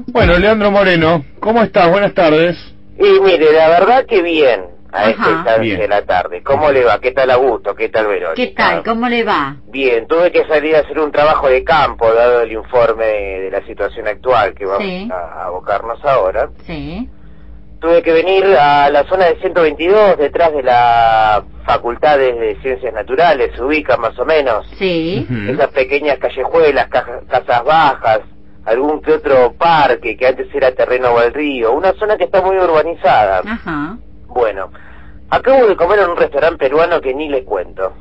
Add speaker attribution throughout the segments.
Speaker 1: Bueno, Leandro Moreno, ¿cómo estás? Buenas tardes.
Speaker 2: Y mire, la verdad que bien, a esta
Speaker 3: Ajá.
Speaker 2: instancia de la tarde. ¿Cómo le va? ¿Qué tal Augusto? ¿Qué tal Verónica?
Speaker 3: ¿Qué tal? ¿Cómo le va?
Speaker 2: Bien, tuve que salir a hacer un trabajo de campo, dado el informe de la situación actual que vamos
Speaker 3: Sí.
Speaker 2: a abocarnos ahora.
Speaker 3: Sí.
Speaker 2: Tuve que venir a la zona de 122, detrás de la Facultad de Ciencias Naturales, se ubica más o menos.
Speaker 3: Sí.
Speaker 2: Esas pequeñas callejuelas, casas bajas, algún que otro parque que antes era terreno baldío, una zona que está muy urbanizada.
Speaker 3: Ajá.
Speaker 2: Bueno, acabo de comer en un restaurante peruano que ni le cuento,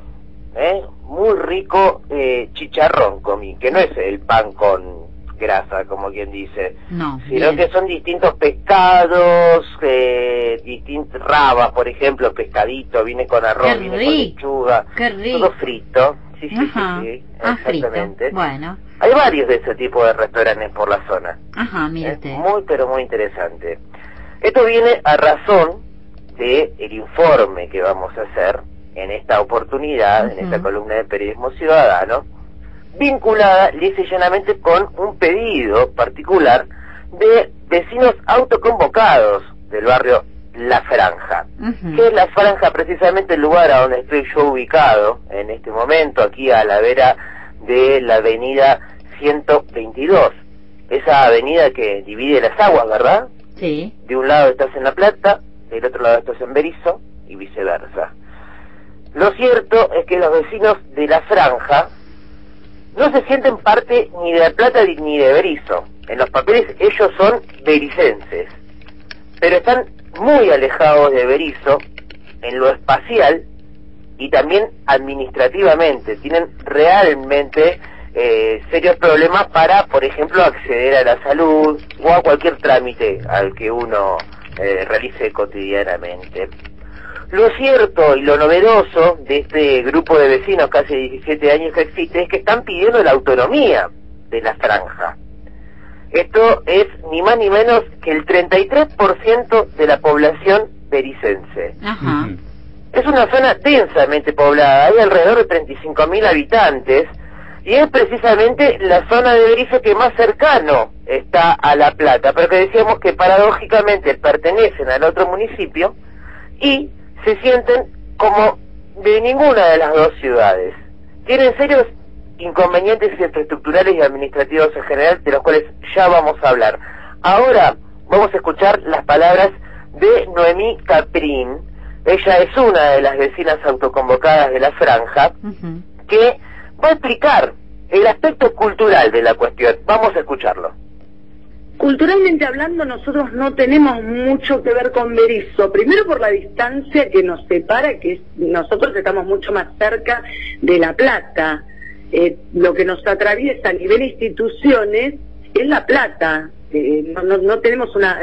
Speaker 2: muy rico chicharrón comí, que no es el pan con grasa, como quien dice,
Speaker 3: No,
Speaker 2: sino
Speaker 3: bien.
Speaker 2: que son distintos pescados, distintas rabas, por ejemplo, pescadito, viene con arroz,
Speaker 3: Qué
Speaker 2: viene con
Speaker 3: rico,
Speaker 2: lechuga,
Speaker 3: qué rico.
Speaker 2: todo frito, sí,
Speaker 3: Ajá. Frito.
Speaker 2: exactamente.
Speaker 3: Bueno.
Speaker 2: Hay varios de ese tipo de restaurantes por la zona.
Speaker 3: Ajá, mire usted.
Speaker 2: Muy, pero muy interesante. Esto viene a razón de el informe que vamos a hacer en esta oportunidad, en esta columna de Periodismo Ciudadano, vinculada lisa y llanamente con un pedido particular de vecinos autoconvocados del barrio La Franja. Que es La Franja, precisamente el lugar a donde estoy yo ubicado en este momento, aquí a la vera de la avenida 122, esa avenida que divide las aguas, ¿verdad?
Speaker 3: Sí.
Speaker 2: De un lado estás en La Plata, del otro lado estás en Berisso y viceversa. Lo cierto es que los vecinos de La Franja no se sienten parte ni de La Plata ni de Berisso. En los papeles ellos son bericenses, pero están muy alejados de Berisso en lo espacial y también administrativamente. Tienen realmente serios problemas para, por ejemplo, acceder a la salud o a cualquier trámite al que uno realice cotidianamente. Lo cierto y lo novedoso de este grupo de vecinos, casi 17 años que existe, es que están pidiendo la autonomía de La Franja. Esto es ni más ni menos que el 33% de la población bericense.
Speaker 3: Ajá.
Speaker 2: Es una zona densamente poblada, hay alrededor de 35.000 habitantes, y es precisamente la zona de Berisso que más cercano está a La Plata, pero que decíamos que paradójicamente pertenecen al otro municipio y se sienten como de ninguna de las dos ciudades. Tienen serios inconvenientes infraestructurales y administrativos en general, de los cuales ya vamos a hablar. Ahora vamos a escuchar las palabras de Noemí Caprín. Ella es una de las vecinas autoconvocadas de La Franja, que va a explicar el aspecto cultural de la cuestión. Vamos a escucharlo.
Speaker 4: Culturalmente hablando, nosotros no tenemos mucho que ver con Berisso, primero por la distancia que nos separa, que nosotros estamos mucho más cerca de La Plata. Lo que nos atraviesa a nivel instituciones es La Plata. No tenemos una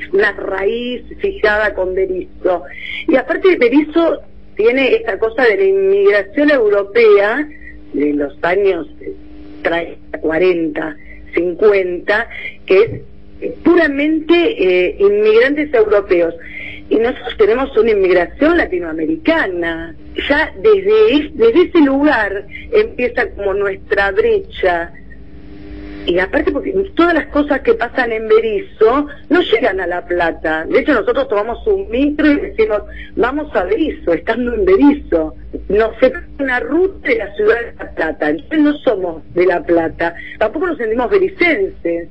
Speaker 4: raíz fijada con Berisso. Y aparte Berisso tiene esta cosa de la inmigración europea de los años 30, 40, 50, que es puramente inmigrantes europeos. Y nosotros tenemos una inmigración latinoamericana. Ya desde ese lugar empieza como nuestra brecha. Y aparte porque todas las cosas que pasan en Berisso no llegan a La Plata. De hecho nosotros tomamos un micro y decimos, vamos a Berisso, estando en Berisso. Nos separa una ruta de la ciudad de La Plata. Entonces no somos de La Plata. Tampoco nos sentimos bericenses.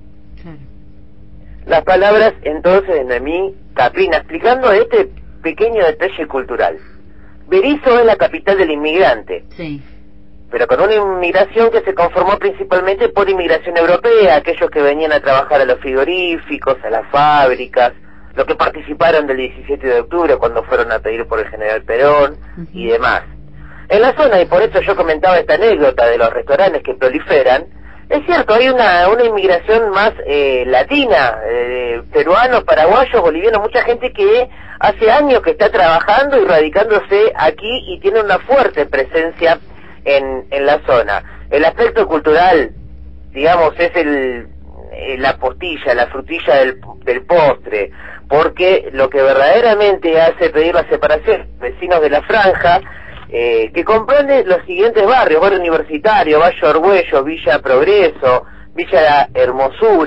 Speaker 2: Las palabras entonces de Noemí Caprín, explicando este pequeño detalle cultural. Berisso es la capital del inmigrante.
Speaker 3: Sí.
Speaker 2: Pero con una inmigración que se conformó principalmente por inmigración europea, aquellos que venían a trabajar a los frigoríficos, a las fábricas, los que participaron del 17 de octubre cuando fueron a pedir por el general Perón y demás. En la zona, y por eso yo comentaba esta anécdota de los restaurantes que proliferan, es cierto, hay una inmigración más latina, peruanos, paraguayos, bolivianos, mucha gente que hace años que está trabajando y radicándose aquí y tiene una fuerte presencia en la zona. El aspecto cultural, digamos, es la postilla, la frutilla del postre, porque lo que verdaderamente hace pedir la separación vecinos de La Franja, que comprende los siguientes barrios: Barrio Universitario, Valle Orgüello, Villa Progreso, Villa Hermosura,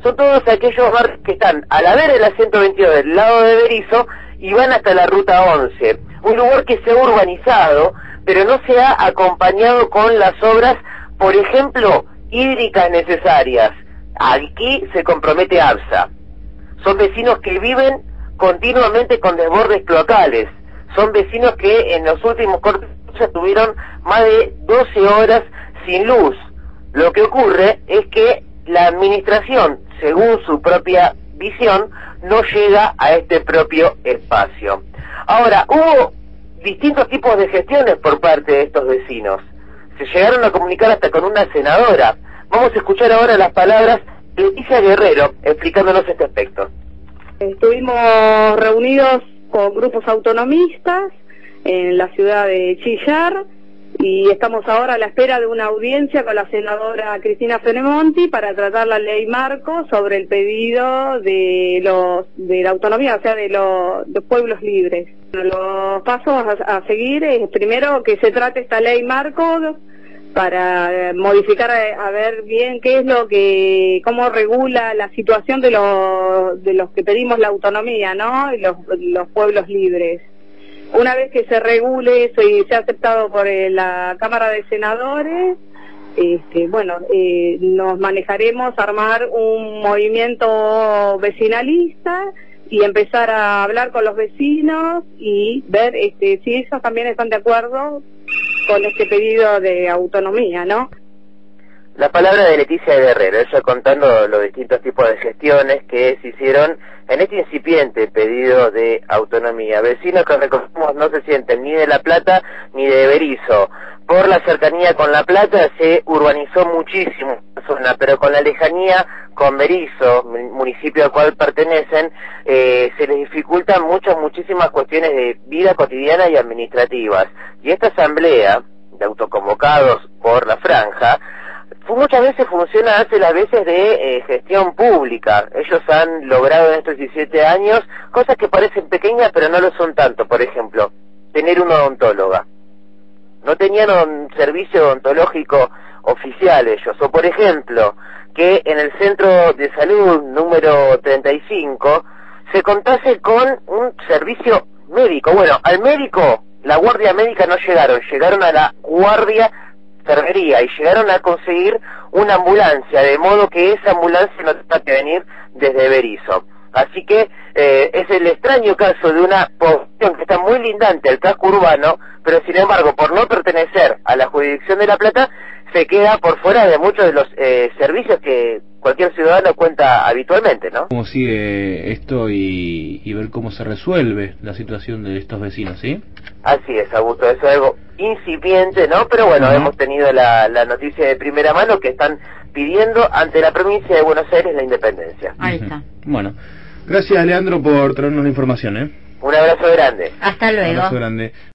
Speaker 2: son todos aquellos barrios que están a la vera de la 122 del lado de Berisso y van hasta la ruta 11, un lugar que se ha urbanizado, pero no se ha acompañado con las obras, por ejemplo, hídricas necesarias. Aquí se compromete ABSA. Son vecinos que viven continuamente con desbordes cloacales. Son vecinos que en los últimos cortes estuvieron más de 12 horas sin luz. Lo que ocurre es que la administración, según su propia visión, no llega a este propio espacio. Ahora, hubo distintos tipos de gestiones por parte de estos vecinos. Se llegaron a comunicar hasta con una senadora. Vamos a escuchar ahora las palabras de Leticia Guerrero explicándonos este aspecto.
Speaker 4: Estuvimos reunidos con grupos autonomistas en la ciudad de Chillar y estamos ahora a la espera de una audiencia con la senadora Cristina Frenemonti para tratar la ley marco sobre el pedido de la autonomía, o sea, de los pueblos libres. Los pasos a seguir es primero que se trate esta ley marco para modificar, a ver bien qué es cómo regula la situación de los que pedimos la autonomía, ¿no? Y los pueblos libres. Una vez que se regule eso y sea aceptado por la Cámara de Senadores, nos manejaremos a armar un movimiento vecinalista y empezar a hablar con los vecinos y ver si ellos también están de acuerdo con este pedido de autonomía, ¿no?
Speaker 2: La palabra de Leticia Guerrero, ella contando los distintos tipos de gestiones que se hicieron en este incipiente pedido de autonomía. Vecinos que recordemos no se sienten ni de La Plata ni de Berisso. Por la cercanía con La Plata se urbanizó muchísimo la zona, pero con la lejanía con Berisso, municipio al cual pertenecen, se les dificultan muchísimas cuestiones de vida cotidiana y administrativas. Y esta asamblea de autoconvocados por la franja muchas veces funciona, hace las veces de gestión pública. Ellos han logrado en estos 17 años cosas que parecen pequeñas pero no lo son tanto. Por ejemplo, tener una odontóloga. No tenían un servicio odontológico oficial ellos. O por ejemplo, que en el centro de salud número 35 se contase con un servicio médico. Bueno, al médico, la guardia médica no llegaron a la guardia enfermería y llegaron a conseguir una ambulancia, de modo que esa ambulancia no tenga que venir desde Berisso. Así que es el extraño caso de una población que está muy lindante al casco urbano, pero sin embargo, por no pertenecer a la jurisdicción de La Plata, se queda por fuera de muchos de los servicios que cualquier ciudadano cuenta habitualmente, ¿no?
Speaker 1: ¿Cómo sigue esto y ver cómo se resuelve la situación de estos vecinos, sí?
Speaker 2: Así es, Augusto, eso es algo incipiente, ¿no? Pero bueno, hemos tenido la noticia de primera mano que están pidiendo ante la provincia de Buenos Aires la independencia.
Speaker 3: Ahí está.
Speaker 1: Bueno, gracias Leandro por traernos la información,
Speaker 2: Un abrazo grande.
Speaker 3: Hasta luego.
Speaker 1: Un abrazo grande.